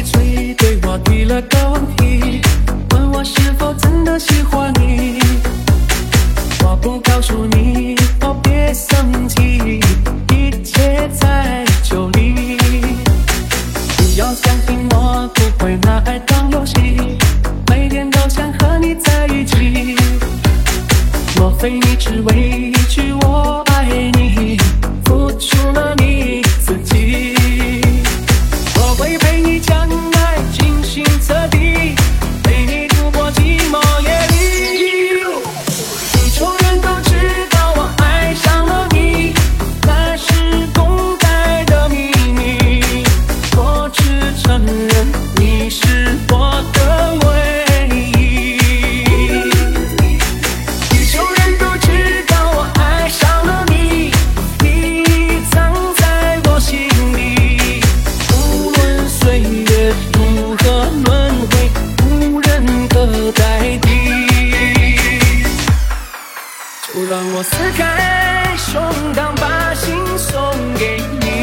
一嘴对我提了个问题，问我是否真的喜欢你。我不告诉你，哦别生气，一切在酒里。你要相信我不会拿爱当游戏，每天都想和你在一起。莫非你只委屈我爱你，付出了你自己？我会陪你将爱精心彻底，陪你度过寂寞夜里。地球人都知道我爱上了你，那是公开的秘密。我只承认你是我的唯一。地球人都知道我爱上了你，你藏在我心里。无论岁月如何轮回，无人可代替。就让我撕开胸膛，把心送给你。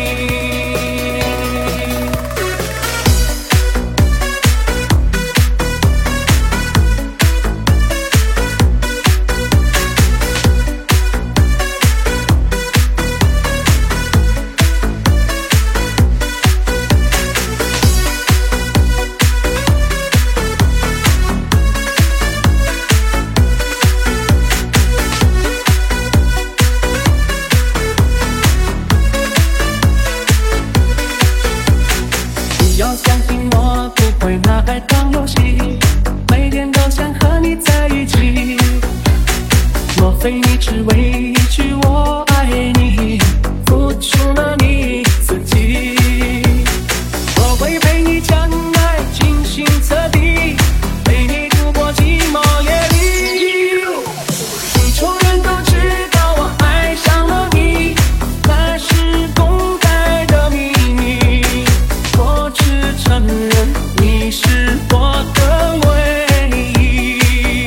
你要相信我不会拿爱当游戏，每天都想和你在一起。莫非你只委屈我爱你，付出了你自己？我会陪你将爱精心彻底，陪你度过寂寞夜里。地球人都知道我爱上了你，那是公开的秘密。我只承认你是我的唯一。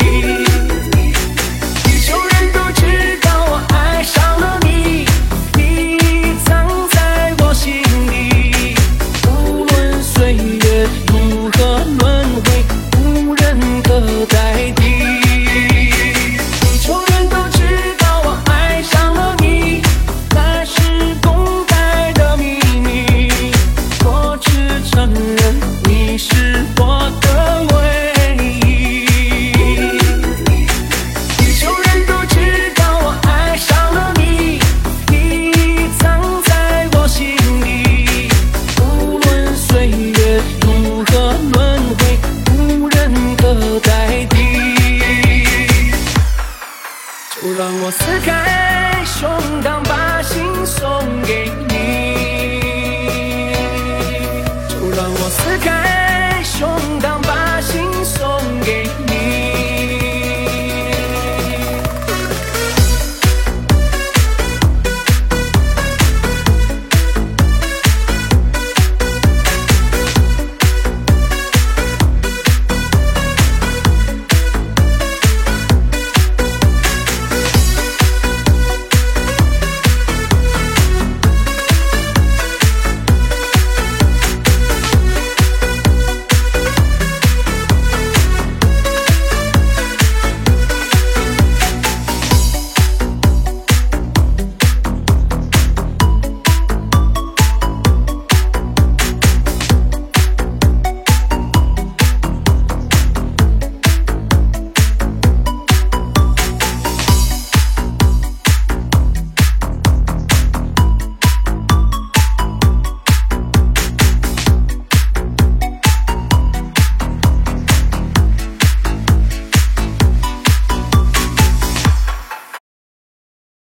地球人都知道我爱上了你，你藏在我心里。无论岁月如何轮回，无人可代替。地球人都知道我爱上了你，那是公开的秘密。我只承认你是我的唯一。地球人都知道我爱上了你，你藏在我心里。无论岁月